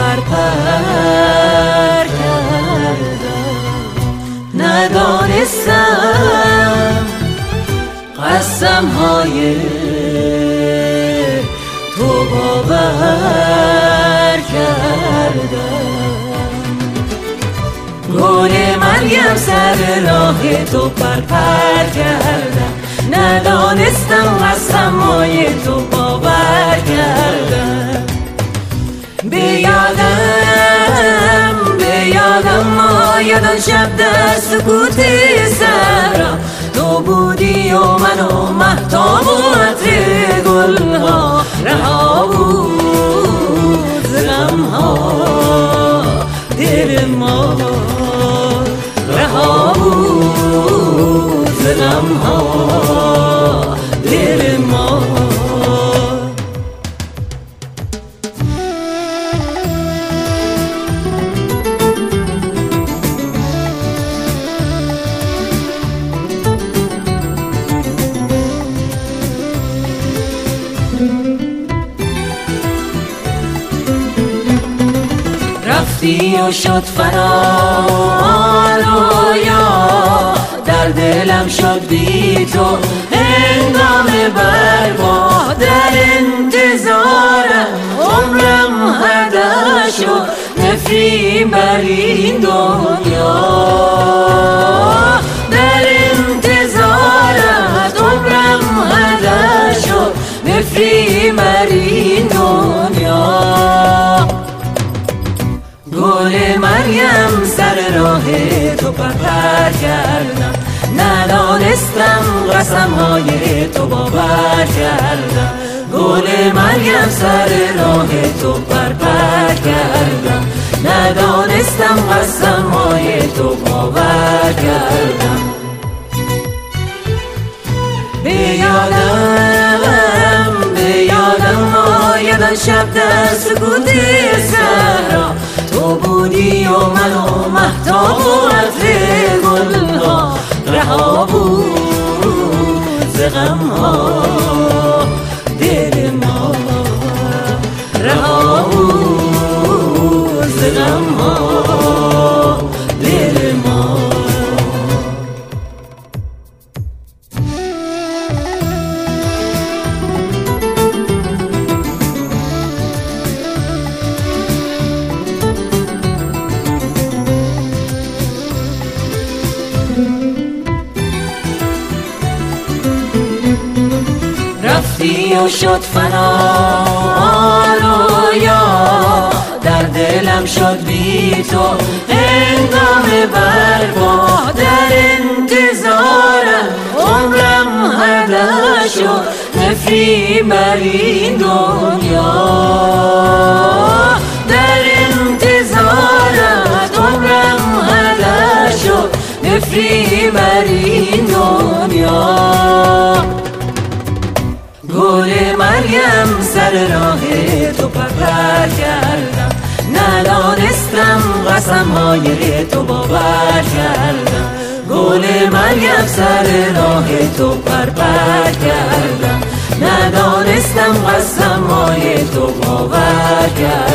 پر کردم. ندانستم قسم‌های تو باور کردم. گل مریم سر راه تو پر کردم. ندانستم قسم‌های تو باور کردم. به یادم آید آن شب در سکوت صحرا، تو بودی و من و مهتاب و عطر گلها. رها بود ز غم‌ها دل ما، رها بود ز غم‌ها دل ما. رفتی و شد فنا رویا، در دلم شد بی تو هنگام بربا. در انتظارم عمرم هدر شد، نفرین بر این دنیا. در انتظارت عمرم هدر شد، نفرین بر این دنیا. گل مریم سر راه تو پر کردم. ندانستم قسم‌های تو باور کردم. گل مریم سر راه تو پر کردم. ندانستم قسم‌های تو باور کردم. به یادم آید آن شب در سکوت صحرا، تو بودی و من و مهتاب و عطر گلها. رها بود ز غم‌ها دل ما، رها بود ز غم‌ها دل ما. رفتی و شد فنا رویا، در دلم شد بی تو هنگام بربا. در انتظارم عمرم هدر شد، نفرین بر این دنیا. در انتظارت عمرم هدر شد، نفرین بر این دنیا. گل مریم سر راه تو پر کردم. ندانستم قسم‌های تو باور کردم. گل مریم سر راه تو پر کردم. ندانستم قسم‌های تو باور کردم.